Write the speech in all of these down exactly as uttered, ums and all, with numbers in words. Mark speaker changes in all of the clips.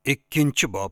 Speaker 1: Ikkinchi bob.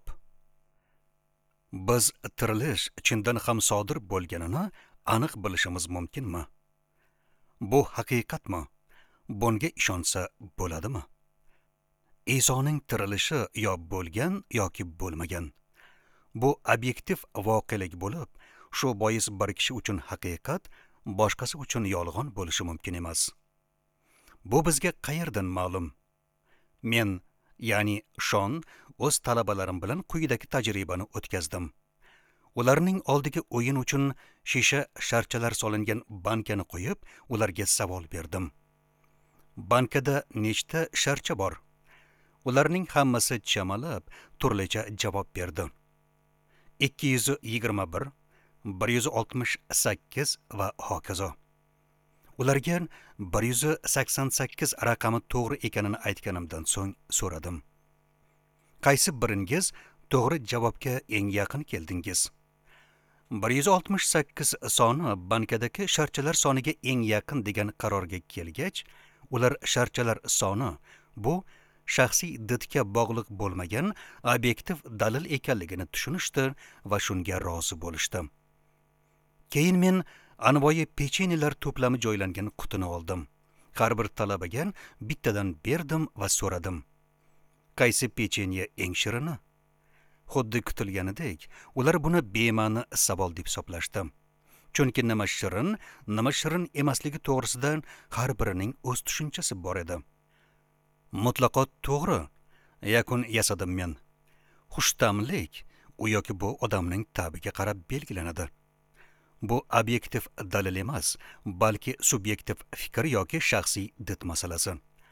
Speaker 1: Biz tirilish chindan ham sodir bo'lganini aniq bilishimiz mumkinmi? Bu haqiqatmi? Bunga ishonsa bo'ladimi? Isoning tirilishi yo bo'lgan yoki bo'lmagan. Bu obyektiv voqelik bo'lib, shu bois bir kishi uchun haqiqat, boshqasi uchun yolg'on bo'lishi mumkin emas. Bu bizga qayerdan ma'lum? Men, ya'ni Shon, o'z talabalarim bilan quyidagi tajribani o'tkazdim. Ularning oldiga o'yin uchun shisha sharchalar solingan bankani qo'yib, ularga savol berdim. Bankada nechta sharcha bor? Ularning hammasi chamalab, turlicha javob berdi. ikki yuz yigirma bir, bir yuz oltmish sakkiz va hokazo. Ularga bir yuz sakson sakkiz raqami to'g'ri ekanini aytganimdan so'ng so'radim. Qaysi biringiz to'g'ri javobga eng yaqin keldingiz? bir yuz oltmish sakkiz soni bankadagi sharchalar soniga eng yaqin degan qarorga kelgach, ular sharchalar soni bu shaxsiy didga bog'liq bo'lmagan obyektiv dalil ekanligini tushunishdi va shunga rozi bo'lishdi. Keyin men anvoyi pechenyelar to'plami joylangan qutini oldim. Har bir talabaga bittadan berdim va so'radim. Qaysi pechenye eng shirini? Xuddi kutilganidek, ular buni bema'ni savol deb hisoblashdi. Chunki nima shirin, nima shirin emasligi to'g'risida har birining o'z tushunchasi bor edi. Mutlaqo to'g'ri, yakun yasadim men. Xushtamlik u yoki bu odamning ta'biga qarab belgilanadi. Bu obyektiv dalil emas, balki subyektiv fikr yoki shaxsiy did masalasi.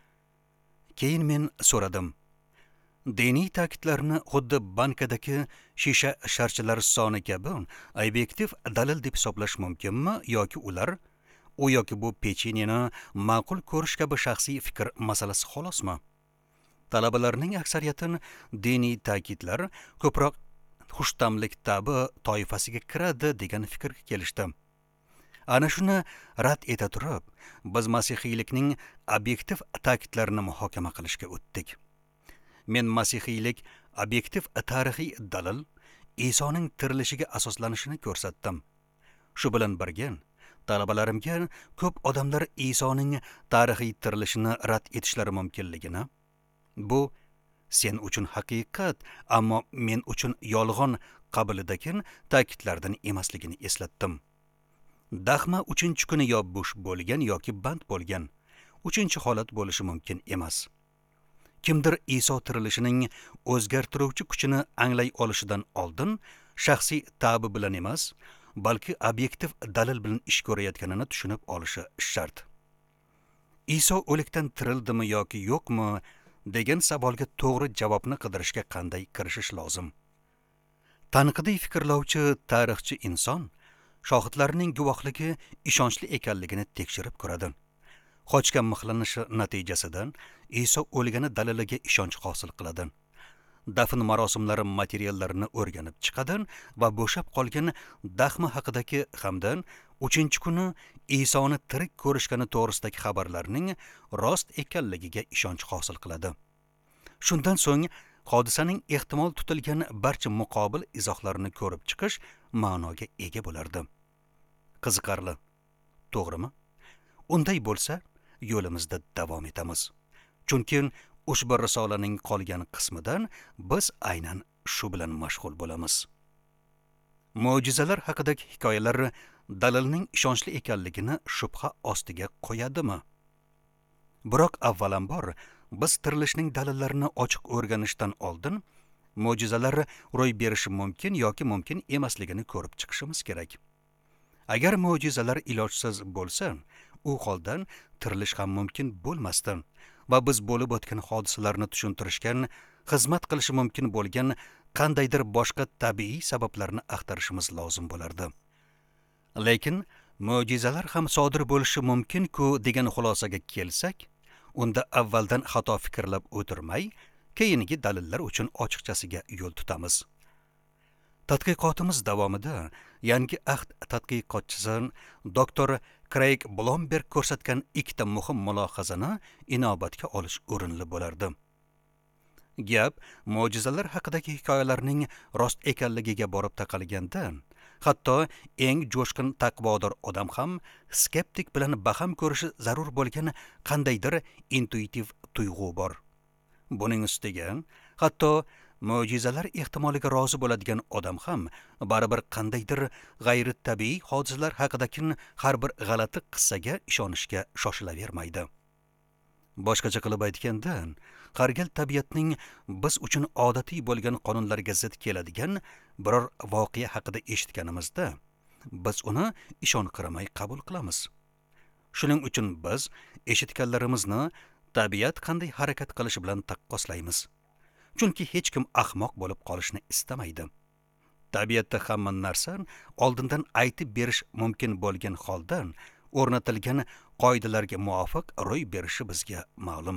Speaker 1: Keyin men so'radim. Diniy ta'kidlarni xuddi bankadagi shisha sharchalar soni kabi obyektiv dalil deb hisoblash mumkinmi yoki ular u yoki bu pechenyeni ma'qul ko'rish kabi shaxsiy fikr masalasi xolosmi? Talabalarning aksariyati diniy ta'kidlar ko'proq xushtamlik tabi toifasiga kiradi degan fikrga kelishdi. Ana shuni rad eta turib, biz masihiylikning obyektiv ta'kidlarini muhokama qilishga o'tdik. Men masihiylik obyektiv tarixiy dalil Isoning tirilishiga asoslanishini ko'rsatdim. Shu bilan birga talabalarimga ko'p odamlar Isoning tarixiy tirilishini rad etishlari mumkinligini, bu sen uchun haqiqat, ammo men uchun yolg'on qabilidagi ta'kidlardan emasligini eslatdim. Dahma uchinchi kuni yo bo'sh bo'lgan yoki band bo'lgan, uchinchi holat bo'lishi mumkin emas. Kimdir Iso tirilishining o'zgartiruvchi kuchini anglay olishidan oldin shaxsiy ta'bi bilan emas, balki obyektiv dalil bilan ish ko'rayotganini tushunib olishi shart. Iso o'likdan tirildimi yoki yo'qmi degan savolga to'g'ri javobni qidirishga qanday kirishish lozim? Tanqidiy fikrlovchi tarixchi inson shohidlarning guvohligi ishonchli ekanligini tekshirib ko'radi. Qochgan mixlanishi natijasidan Iso o'lgani daliliga ishonch hosil qiladi. Dafn marosimlari materiallarini o'rganib chiqadi va bo'shab qolgan daxma haqidagi hamdan uchinchi kuni Isoni tirik ko'rishgani to'g'risidagi xabarlarning rost ekanligiga ishonch hosil qiladi. Shundan so'ng hodisaning ehtimol tutilgan barcha muqobil izohlarini ko'rib chiqish ma'noga ega bo'lardi. Qiziqarli, to'g'rimi? Unday bo'lsa, yo'limizda davom etamiz. Chunki ushbu risolaning qolgan qismidan biz aynan shu bilan mashg'ul bo'lamiz. Mo'jizalar haqidagi hikoyalar dalilning ishonchli ekanligini shubha ostiga qo'yadimi? Biroq avvalambor biz tirilishning dalillarini ochiq o'rganishdan oldin mo'jizalar ro'y berishi mumkin yoki mumkin emasligini ko'rib chiqishimiz kerak. Agar mo'jizalar ilojsiz bo'lsa, u holdan tirilish ham mumkin bo'lmasdi va biz bo'lib o'tgan hodisalarni tushuntirishgan, xizmat qilishi mumkin bo'lgan qandaydir boshqa tabiiy sabablarni axtarishimiz lozim bo'lardi. Lekin mo'jizalar ham sodir bo'lishi mumkin-ku degan xulosaga kelsak, unda avvaldan xato fikrlab o'tirmay, keyingi dalillar uchun ochiqchasiga yo'l tutamiz. Tadqiqotimiz davomida yangi ahd tadqiqotchisi doktor Craig Blomberg ko'rsatgan ikkita muhim mulohazani inobatga olish o'rinli bo'lardi. Gap mo'jizalar haqidagi hikoyalarning rost ekanligiga borib taqalgandan, hatto eng jo'shqin taqvodor odam ham skeptik bilan baham ko'rishi zarur bo'lgan qandaydir intuitiv tuyg'u bor. Buning ustiga, hatto mo'jizalar ehtimoliga rozi bo'ladigan odam ham baribir qandaydir g'ayri tabiiy hodisalar haqidagi har bir g'alati qissaga ishonishga shoshilavermaydi. Boshqacha qilib aytganda, har gal tabiatning biz uchun odatiy bo'lgan qonunlarga zid keladigan biror voqea haqida eshitganimizda, biz uni ishonqiramay qabul qilamiz. Shuning uchun biz eshitganlarimizni tabiat qanday harakat qilishi bilan taqqoslaymiz. Chunki hech kim ahmoq bo'lib qolishni istamaydi. Tabiatda hamma narsa oldindan aytib berish mumkin bo'lgan holdan o'rnatilgan qoidalarga muvofiq ro'y berishi bizga ma'lum.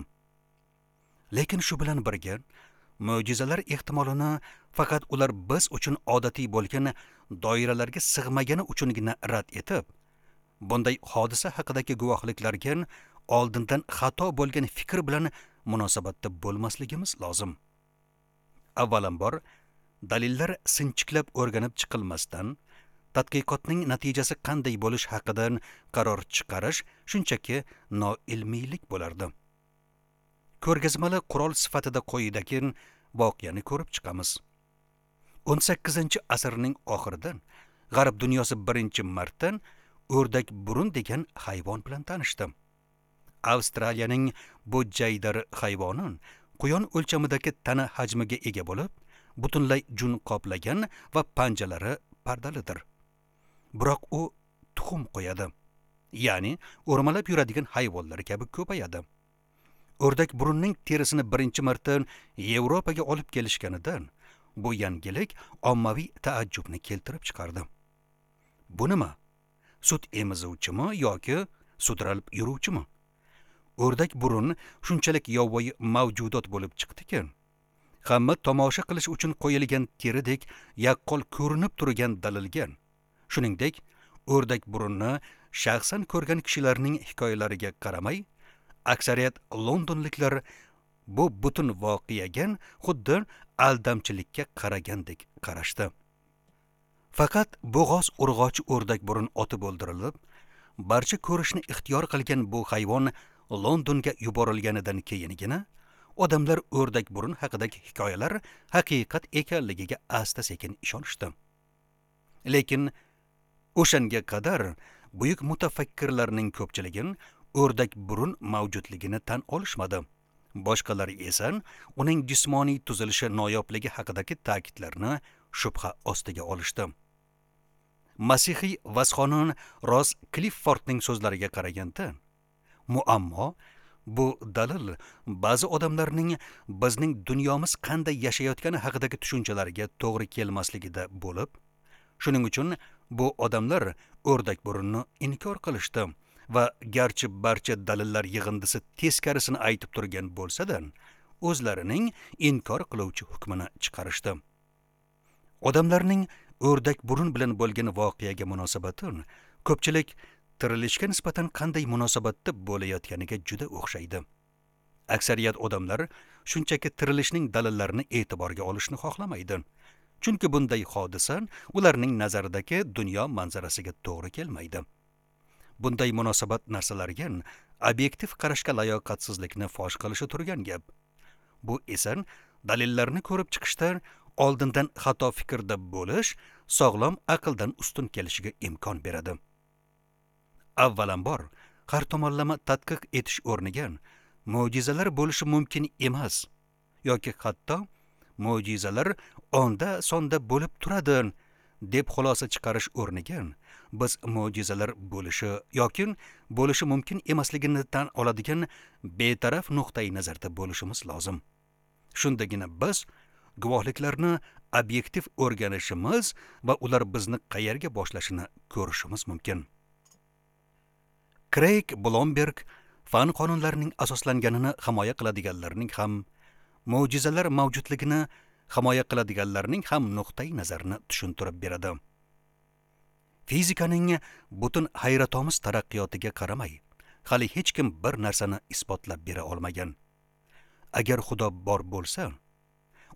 Speaker 1: Lekin shu bilan birga, mo'jizalar ehtimolini faqat ular biz uchun odatiy bo'lgan doiralarga sig'magani uchungina rad etib, bunday hodisa haqidagi guvohliklarga oldindan xato bo'lgan fikr bilan munosabatda bo'lmasligimiz lozim. Avvalambor, dalillar sinchiklab o'rganib chiqilmasdan, tadqiqotning natijasi qanday bo'lish haqidan qaror chiqarish shunchaki noilmiylik bo'lardi. Ko'rgazmali qurol sifatida quyidagi voqeani ko'rib chiqamiz. o'n sakkizinchi asrning oxiridan G'arb dunyosi birinchi marta o'rdak burun degan hayvon bilan tanishdi. Avstraliyaning bu jaydari hayvoni quyon o'lchamidagi tana hajmiga ega bo'lib, butunlay jun qoplagan va panjalari pardalidir. Biroq u tuxum qo'yadi. Ya'ni o'rmalab yuradigan hayvonlar kabi ko'payadi. O'rdak burunning terisini birinchi marta Yevropaga olib kelishganidan bu yangilik ommaviy taajjubni keltirib chiqardi. Bu nima? Sut emizuvchimi yoki sudralib yuruvchimi? O'rdak burun shunchalik yovvoyi mavjudot bo'lib chiqdi-ki, hamma tomosha qilish uchun qo'yilgan teridek yaqqol ko'rinib turgan dalilgan. Shuningdek, o'rdak burunni shaxsan ko'rgan kishilarning hikoyalariga qaramay, aksariyat londonliklar bu butun voqeaga xuddi aldamchilikka qaragandek qarashdi. Faqat bo'g'oz urg'ochi o'rdak burun otib o'ldirilib, barcha ko'rishni ixtiyor qilgan bu hayvon Londonga yuborilganidan keyingina odamlar o'rdak burun haqidagi hikoyalar haqiqat ekanligiga asta-sekin ishonishdi. Lekin o'shanga qadar buyuk mutafakkirlarning ko'pchiligi o'rdak burun mavjudligini tan olishmadi. Boshqalari esa uning jismoniy tuzilishi noyobligi haqidagi ta'kidlarni shubha ostiga olishdi. Masihiy vasxonon Ross Cliffordning so'zlariga qaraganda, muammo bu dalil ba'zi odamlarning bizning dunyomiz qanday yashayotgani haqidagi tushunchalariga to'g'ri kelmasligida bo'lib, shuning uchun bu odamlar o'rdak burunni inkor qilishdi va garchi barcha dalillar yig'indisi teskarisini aytib turgan bo'lsa-da, o'zlarining inkor qiluvchi hukmini chiqarishdi. Odamlarning o'rdak burun bilan bo'lgan voqeaga munosabati ko'pchilik tirilishga nisbatan qanday munosabatda bo'layotganiga juda o'xshaydi. Aksariyat odamlar shunchaki tirilishning dalillarini e'tiborga olishni xohlamaydi. Chunki bunday hodisa ularning nazaridagi dunyo manzarasiga to'g'ri kelmaydi. Bunday munosabat narsalarga obyektiv qarashga layoqatsizlikni fosh qilishi turgan gap. Bu esa dalillarni ko'rib chiqishda oldindan xato fikrda bo'lish sog'lom aqldan ustun kelishiga imkon beradi. Avvalambor, har tomonlama tadqiq etish o'rniga mo'jizalar bo'lishi mumkin emas yoki hatto mo'jizalar onda sonda bo'lib turadi deb xulosa chiqarish o'rniga biz mo'jizalar bo'lishi yoki bo'lishi mumkin emasligini tan oladigan betaraf nuqtai nazarda bo'lishimiz lozim. Shundagina biz guvohliklarni obyektiv o'rganishimiz va ular bizni qayerga boshlashini ko'rishimiz mumkin. Craig Blomberg fan qonunlarining asoslanganini himoya qiladiganlarning ham, mo'jizalar mavjudligini himoya qiladiganlarning ham nuqtai nazarini tushuntirib beradi. Fizikaning butun hayratomiz taraqqiyotiga qaramay, hali hech kim bir narsani isbotlab bera olmagan. Agar Xudo bor bo'lsa,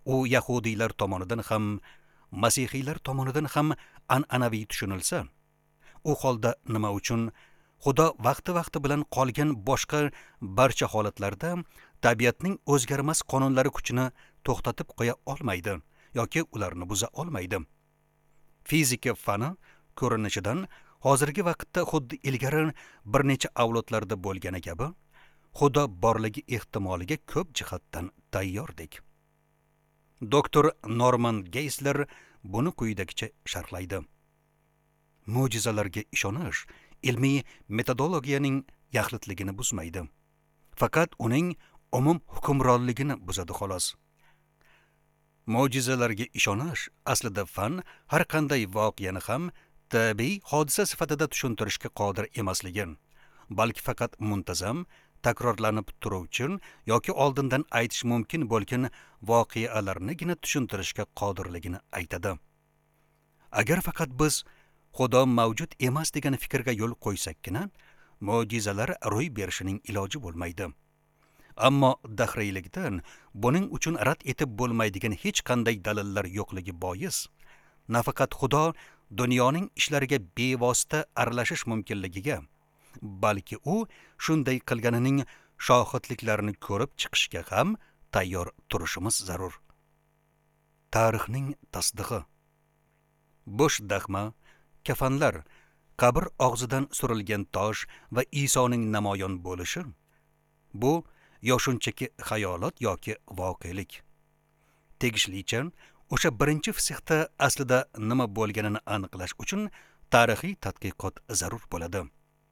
Speaker 1: u yahudiylar tomonidan ham, masihiylar tomonidan ham an'anaviy tushunilsa, u holda nima uchun Xudo vaqti-vaqti bilan qolgan boshqa barcha holatlarda tabiatning o'zgarmas qonunlari kuchini to'xtatib qo'ya olmaydi yoki ularni buza olmaydi? Fizika fani ko'rinishidan hozirgi vaqtda xuddi ilgari bir necha avlodlarda bo'lgani kabi, Xudo borligi ehtimoliga ko'p jihatdan tayyordek. Doktor Norman Geisler buni quyidagicha sharhlaydi. Mo'jizalarga ishonish ilmiy metodologiyaning yaxlitligini buzmaydi. Faqat uning umum hukmronligini buzadi xolos. Mo'jizalarga ishonish aslida fan har qanday voqeani ham tabiiy hodisa sifatida tushuntirishga qodir emasligi, balki faqat muntazam takrorlanib turuvchi yoki oldindan aytish mumkin bo'lgan voqealarnigina tushuntirishga qodirligini aytadi. Agar faqat biz Xudo mavjud emas degan fikrga yo'l qo'ysakkina, mo'jizalar ro'y berishining iloji bo'lmaydi. Ammo dahriylikdan buning uchun rad etib bo'lmaydigan hech qanday dalillar yo'qligi bois, nafaqat Xudo dunyoning ishlariga bevosita aralashish mumkinligiga, balki u shunday qilganining shohidliklarini ko'rib chiqishga ham tayyor turishimiz zarur. Tarixning tasdig'i. Bo'sh daxma, kafanlar, qabr og'zidan surilgan tosh va Isoning namoyon bo'lishi bu yo shunchaki xayolot yoki voqelik. Tegishlicha o'sha birinchi fisihda aslida nima bo'lganini aniqlash uchun tarixiy tadqiqot zarur bo'ladi.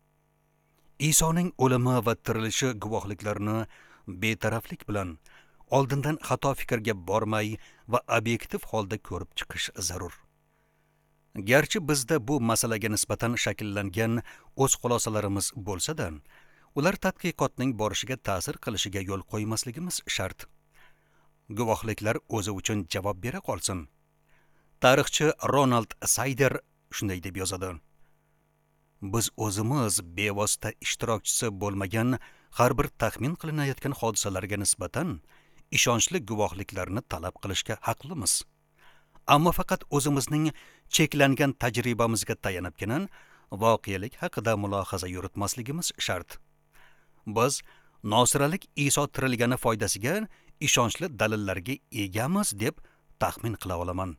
Speaker 1: Isoning o'limi va tirilishi guvohliklarini betaraflik bilan oldindan xato fikrga bormay va obyektiv holda ko'rib chiqish zarur. Garchi bizda bu masalaga nisbatan shakllangan o'z xulosalarimiz bo'lsa-da, ular tadqiqotning borishiga ta'sir qilishiga yo'l qo'ymasligimiz shart. Guvohliklar o'zi uchun javob bera qolsin. Tarixchi Ronald Sayder shunday deb yozadi: Biz o'zimiz bevosita ishtirokchisi bo'lmagan har bir taxmin qilinayotgan hodisalarga nisbatan ishonchli guvohliklarni talab qilishga haqlimiz. Ammo faqat o'zimizning cheklangan tajribamizga tayanibgina voqelik haqida mulohaza yuritmasligimiz shart. Biz nosiralik Iso tirilgani foydasiga ishonchli dalillarga egamiz deb taxmin qila olaman.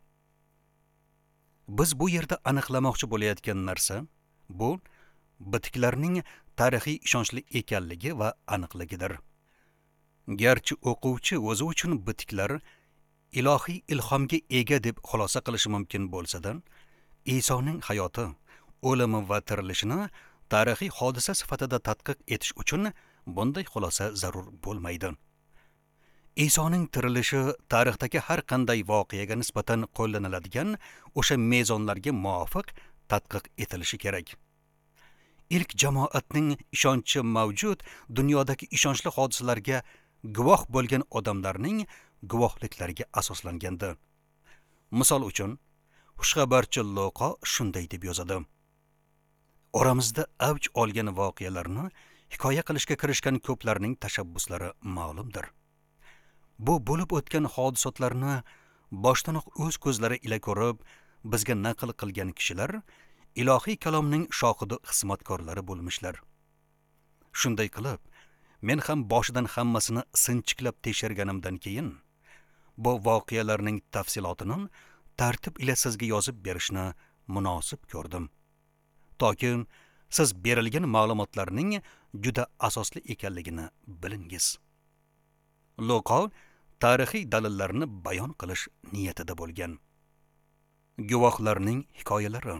Speaker 1: Biz bu yerda aniqlamoqchi bo'layotgan narsa bu bitiklarning tarixiy ishonchli ekanligi va aniqligidir. Garchi o'quvchi o'zi uchun bitiklar ilohiy ilhomga ega deb xulosa qilishi mumkin bo'lsa-da, Isoning hayoti, o'limi va tirilishini tarixiy hodisa sifatida tadqiq etish uchun bunday xulosa zarur bo'lmaydi. Isoning tirilishi tarixdagi har qanday voqeaga nisbatan qo'llaniladigan o'sha mezonlarga muvofiq tadqiq etilishi kerak. Ilk jamoatning ishonchi mavjud dunyodagi ishonchli hodisalarga guvoh bo'lgan odamlarning guvohliklariga asoslangandi. Misol uchun, xushxabarchi Luqo shunday deb yozadi: Oramizda avj olgan voqealarni hikoya qilishga kirishgan ko'plarning tashabbuslari ma'lumdir. Bu bo'lib o'tgan hodisotlarni boshdanoq o'z ko'zlari ila ko'rib, bizga naql qilgan kishilar ilohiy kalomning shohidi xizmatkorlari bo'lmishlar. Shunday qilib, men ham boshidan hammasini sinchiklab tekshirganimdan keyin bu voqealarning tafsilotini tartib ila sizga yozib berishni munosib ko'rdim. Toki siz berilgan ma'lumotlarning juda asosli ekanligini bilingiz. Luqo tarixiy dalillarni bayon qilish niyatida bo'lgan. Guvohlarning hikoyalari.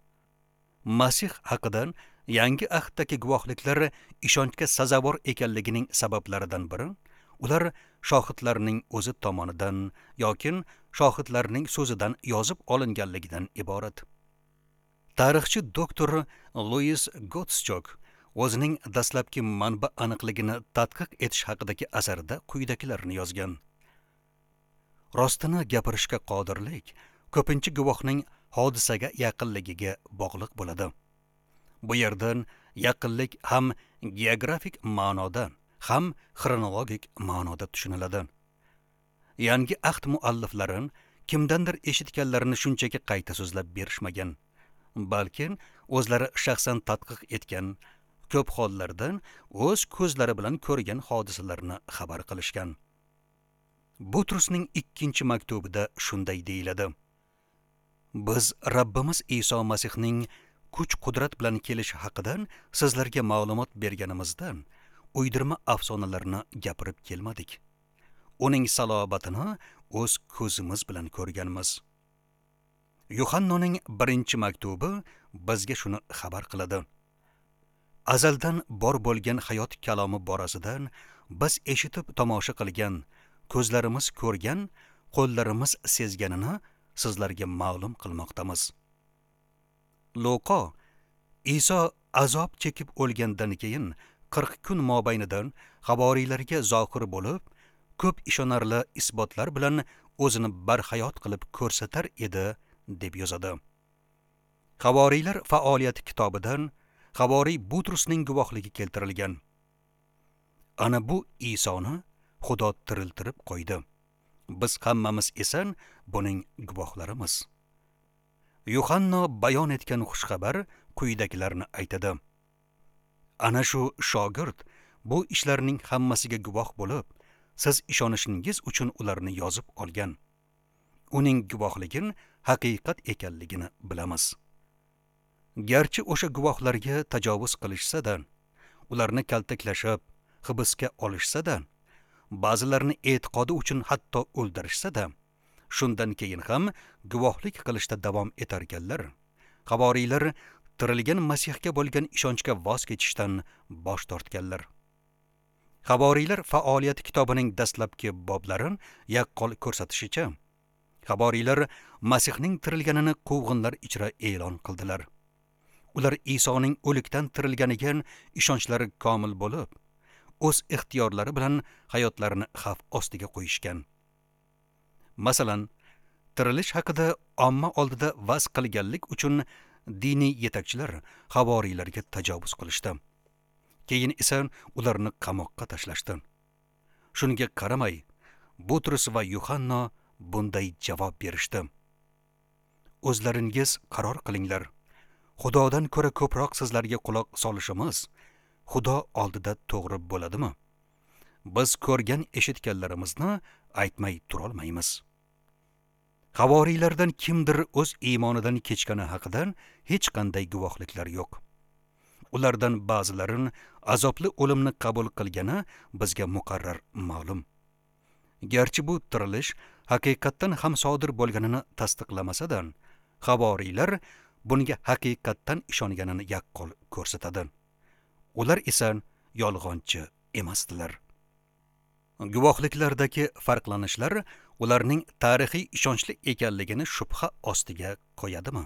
Speaker 1: Masih haqidan yangi ahddagi guvohliklar ishonchga sazovor ekanligining sabablaridan biri ular shohidlarning o'zi tomonidan yoki shohidlarning so'zidan yozib olinganligidan iborat. Tarixchi doktor Louis Gottschalk o'zining dastlabki manba aniqligini tadqiq etish haqidagi asarida quyidagilarni yozgan. Rostini gapirishga qodirlik ko'pincha guvohning hodisaga yaqinligiga bog'liq bo'ladi. Bu yerdan yaqinlik ham geografik ma'noda, ham xronologik ma'noda tushuniladi. Yangi ahd mualliflarin kimdandir eshitganlarini shunchaki qayta so'zlab berishmagan, balki o'zlari shaxsan tadqiq etgan, ko'p hollardan o'z ko'zlari bilan ko'rgan hodisalarni xabar qilishgan. Butrusning ikkinchi maktubida shunday deyiladi: Biz Rabbimiz Iso Masihning kuch-qudrat bilan kelishi haqidan sizlarga ma'lumot berganimizdan uydirma afsonalarni gapirib kelmadik. Uning salobatini o'z ko'zimiz bilan ko'rganmiz. Yuhannoning birinchi maktubi bizga shuni xabar qiladi. Azaldan bor bo'lgan hayot kalomi borasidan biz eshitib tomosha qilgan, ko'zlarimiz ko'rgan, qo'llarimiz sezganini sizlarga ma'lum qilmoqdamiz. Luqo Iso azob chekib o'lgandan keyin qirq kun mobaynidan havoriylarga zohir bo'lib, ko'p ishonarli isbotlar bilan o'zini barhayot qilib ko'rsatar edi deb yozadi. Havoriylar faoliyati kitobidan Havoriy Butrusning guvohligi keltirilgan. Ana bu Isoni Xudo tiriltirib qo'ydi. Biz hammamiz esa buning guvohlarimiz. Yuhanno bayon etgan xushxabar quyidagilarni aytadi. Ana shu shogird bu ishlarning hammasiga guvoh bo'lib, siz ishonishingiz uchun ularni yozib olgan. Uning guvohligin haqiqat ekanligini bilamiz. Garchi o'sha guvohlarga tajovuz qilishsa-da, ularni kaltaklashib, hibsga olishsa-da, ba'zilarni e'tiqodi uchun hatto o'ldirishsa-da, shundan keyin ham guvohlik qilishda davom etarkanlar. Havoriylar tirilgan Masihga bo'lgan ishonchga voz kechishdan bosh tortganlar. Havoriylar faoliyati kitobining dastlabki boblarini yaqqol ko'rsatishicha, havoriylar Masihning tirilganini quvg'inlar ichra e'lon qildilar. Ular Isoning o'likdan tirilganiga ishonchlari komil bo'lib, o'z ixtiyorlari bilan hayotlarini xavf ostiga qo'yishgan. Masalan, tirilish haqida omma oldida va'z qilganlik uchun diniy yetakchilar havoriylarga tajovuz qilishdi. Keyin esa ularni qamoqqa tashlashdi. Shunga qaramay, Butrus va Yuhanno bunday javob berishdi. O'zlaringiz qaror qilinglar. Xudodan ko'ra ko'proq sizlarga quloq solishimiz Xudo oldida to'g'ri bo'ladimi? Biz ko'rgan eshitganlarimizni aytmay turolmaymiz. Havoriylardan kimdir o'z iymonidan kechgani haqidan hech qanday guvohliklar yo'q. Ulardan ba'zilarin azobli o'limni qabul qilgani bizga muqarrar ma'lum. Garchi bu tirilish haqiqatdan ham sodir bo'lganini tasdiqlamasa-da, havoriylar bunga haqiqatdan ishonganini yaqqol ko'rsatadi. Ular esa yolg'onchi emasdilar. Guvohliklardagi farqlanishlar ularning tarixiy ishonchli ekanligini shubha ostiga qo'yadimi?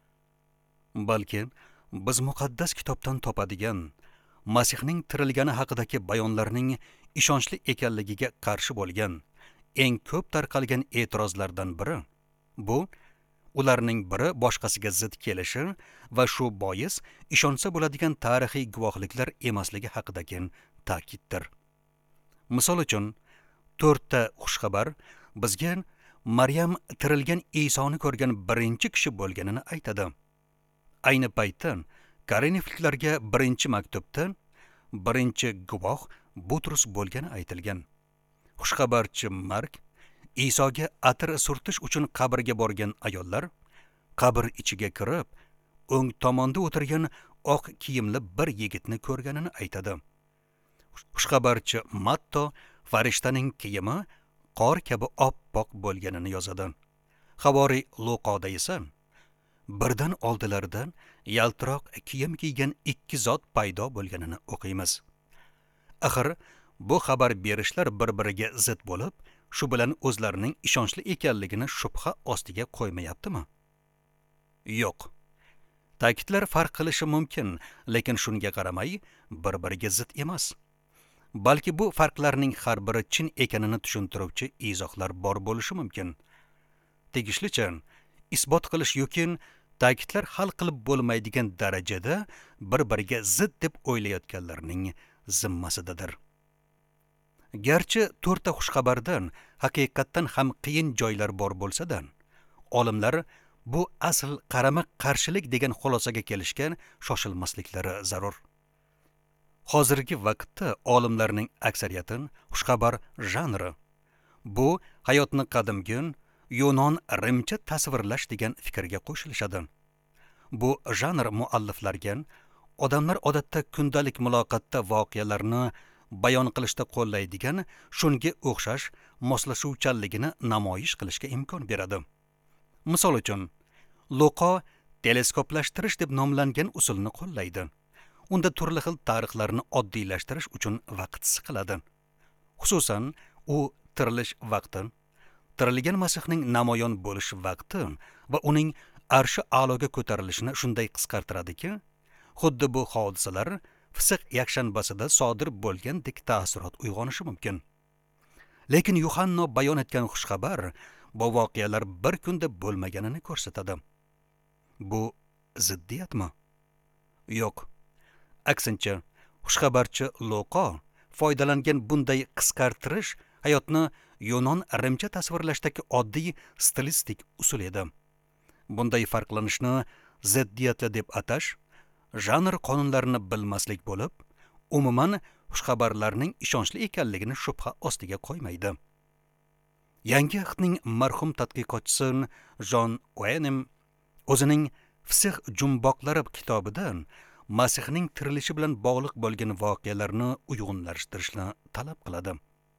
Speaker 1: Balki biz muqaddas kitobdan topadigan Masihning tirilgani haqidagi bayonlarning ishonchli ekanligiga qarshi bo'lgan eng ko'p tarqalgan e'tirozlardan biri bu ularning biri boshqasiga zid kelishi va shu bois ishonsa bo'ladigan tarixiy guvohliklar emasligi haqidagi ta'kiddir. Misol uchun, to'rtta xushxabar bizga Maryam tirilgan Isoni ko'rgan birinchi kishi bo'lganini aytadi. Ayni paytda Korinfliklarga birinchi maktubda birinchi guvoh Butrus bo'lgani aytilgan. Xushxabarchi Mark Isoga atir surtish uchun qabrga borgan ayollar qabr ichiga kirib, o'ng tomonda o'tirgan oq kiyimli bir yigitni ko'rganini aytadi. Xushxabarchi Matto farishtaning kiyimi qor kabi oppoq bo'lganini yozadi. Havoriy Luqoda esa birdan oldilaridan yaltiroq kiyim kiygan ikki zot paydo bo'lganini o'qiymiz. Axir bu xabar berishlar bir-biriga zid bo'lib, shu bilan o'zlarining ishonchli ekanligini shubha ostiga qo'ymayaptimi? Yo'q. Ta'kidlar farq qilishi mumkin, lekin shunga qaramay bir-biriga zid emas. Balki bu farqlarning har biri chin ekanini tushuntiruvchi izohlar bor bo'lishi mumkin. Tegishlicha isbot qilish yo'kin ta'kidlar hal qilib bo'lmaydigan darajada bir-biriga zid deb o'ylayotganlarning zimmasidadir. Garchi to'rtta xushxabardan haqiqatdan ham qiyin joylar bor bo'lsa-da, olimlar bu asl qarama-qarshilik degan xulosaga kelishgan shoshilmasliklari zarur. Hozirgi vaqtda olimlarning aksariyati xushxabar janri bu hayotni qadimgi Yunon rimcha tasvirlash degan fikrga qo'shilishadi. Bu janr mualliflarga odamlar odatda kundalik muloqotda voqealarni bayon qilishda qo'llaydigan shunga o'xshash moslashuvchanligini namoyish qilishga imkon beradi. Misol uchun, Luqo teleskoplashtirish deb nomlangan usulni qo'llaydi. Unda turli xil tarixlarni oddiylashtirish uchun vaqt siqiladi. Xususan, u tirilish vaqti, tirilgan Masihning namoyon bo'lish vaqti va uning arshi a'loga ko'tarilishini shunday qisqartiradiki, xuddi bu hodisalar fisq yakshanbasida sodir bo'lgandek ta'sirot uyg'onishi mumkin. Lekin Yuhanno bayon etgan xushxabar bu voqealar bir kunda bo'lmaganini ko'rsatadi. Bu ziddiyatmi? Yo'q. Aksincha, xushxabarchi Luqo foydalangan bunday qisqartirish hayotni Yunon rimcha tasvirlashdagi oddiy stilistik usul edi. Bunday farqlanishni ziddiyatli deb atash janr qonunlarini bilmaslik bo'lib, umuman xushxabarlarning ishonchli ekanligini shubha ostiga qo'ymaydi. Yangi Aqdning marhum tadqiqotchisi Jon Oenem o'zining Fisq jumboqlari kitobidan Masihning tirilishi bilan bog'liq bo'lgan voqealarni uyg'unlashtirishni talab qiladi.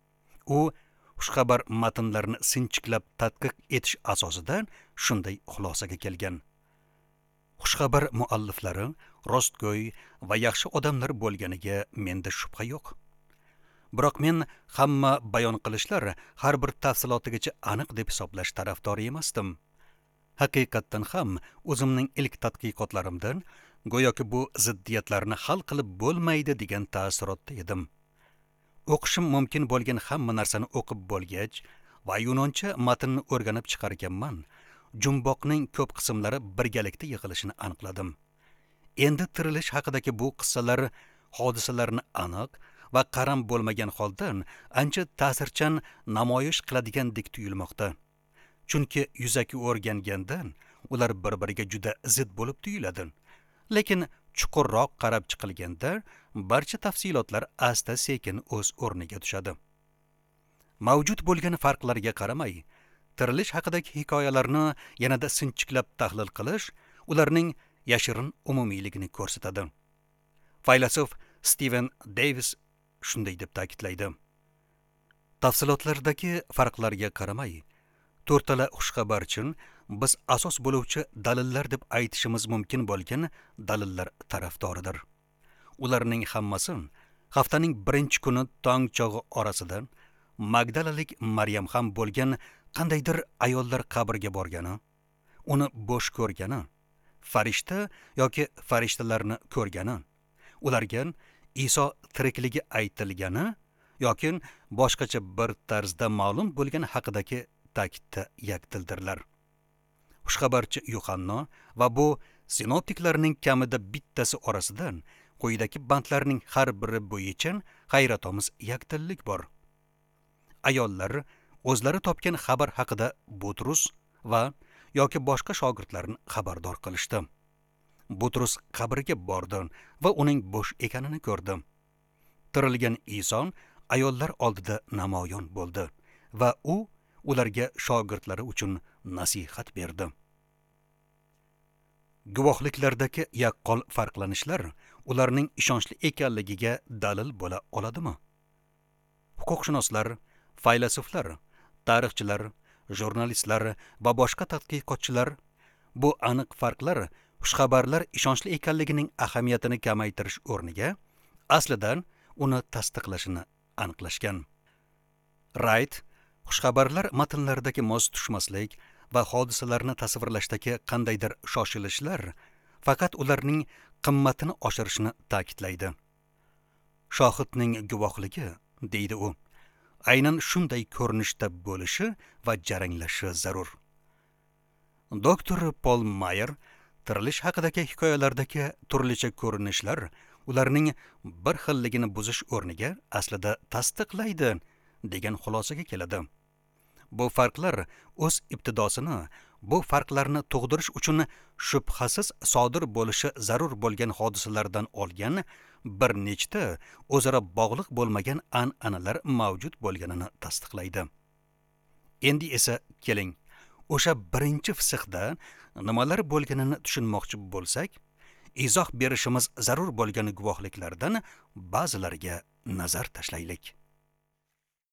Speaker 1: U xushxabar matnlarini sinchiklab tadqiq etish asosida shunday xulosaga kelgan. Xushxabar mualliflari rostgo'y va yaxshi odamlar bo'lganiga menda shubha yo'q. Biroq men hamma bayon qilishlar har bir tafsilotigacha aniq deb hisoblash tarafdori emasdim. Haqiqatdan ham o'zimning ilk tadqiqotlarimdan go'yoki bu ziddiyatlarni hal qilib bo'lmaydi degan ta'sirotda edim. O'qishim mumkin bo'lgan hamma narsani o'qib bo'lgach va yunoncha matnni o'rganib chiqarganman. Jumboqning ko'p qismlari birgalikda yig'ilishini aniqladim. Endi tirilish haqidagi bu qissalar hodisalarni aniq va qaram bo'lmagan holdan ancha ta'sirchan namoyish qiladigandek tuyulmoqda. Chunki yuzaki o'rgangandan ular bir-biriga juda zid bo'lib tuyuladi. Lekin chuqurroq qarab chiqilganda barcha tafsilotlar asta-sekin o'z o'rniga tushadi. Mavjud bo'lgan farqlarga qaramay, tirilish haqidagi hikoyalarni yanada sinchiklab tahlil qilish ularning yashirin umumiyligini ko'rsatadi. Faylasuf Steven Davis shunday deb ta'kidlaydi. Tafsilotlardagi farqlarga qaramay, to'rtala xushxabar uchun biz asos bo'luvchi dalillar deb aytishimiz mumkin bo'lgan dalillar tarafdoridir. Ularning hammasi haftaning birinchi kuni tong chog'i orasida Magdalalik Maryam ham bo'lgan qandaydir ayollar qabrga borgani, uni bo'sh ko'rgani, farishta yoki farishtalarni ko'rgani, ularga Iso tirikligi aytilgani yoki boshqacha bir tarzda ma'lum bo'lgan haqidagi ta'kidda yakdildirlar. Xushxabarchi Yuhanno va bu sinoptiklarning kamida bittasi orasidan quyidagi bandlarning har biri bo'yicha hayratomuz yakdillik bor. Ayollar o'zlari topgan xabar haqida Butrus va yoki boshqa shogirdlarni xabardor qilishdi. Butrus qabriga bordi va uning bo'sh ekanini ko'rdi. Tirilgan Iso ayollar oldida namoyon bo'ldi va u ularga shogirdlari uchun nasihat berdi. Guvohliklardagi yaqqol farqlanishlar ularning ishonchli ekanligiga dalil bo'la oladimi? Huquqshunoslar, faylasuflar, tarixchilar, jurnalistlar va boshqa tadqiqotchilar bu aniq farqlar xushxabarlar ishonchli ekanligining ahamiyatini kamaytirish o'rniga aslidan uni tasdiqlashini aniqlashgan. Wright xushxabarlar matnlaridagi mos tushmaslik va hodisalarni tasvirlashdagi qandaydir shoshilishlar faqat ularning qimmatini oshirishni ta'kidlaydi. Shohidning guvohligi, deydi u, aynan shunday ko'rinishda bo'lishi va jaranglashi zarur. Doktor Paul Mayer tirilish haqidagi hikoyalardagi turlicha ko'rinishlar ularning bir xilligini buzish o'rniga aslida tasdiqlaydi degan xulosaga keladi. Bu farqlar o'z ibtidosini bu farqlarni tug'dirish uchun shubhasiz sodir bo'lishi zarur bo'lgan hodisalardan olgan bir nechta o'zaro bog'liq bo'lmagan an'analar mavjud bo'lganini tasdiqlaydi. Endi esa keling, o'sha birinchi fisqda nimalar bo'lganini tushunmoqchi bo'lsak, izoh berishimiz zarur bo'lgan guvohliklardan ba'zilariga nazar tashlaylik.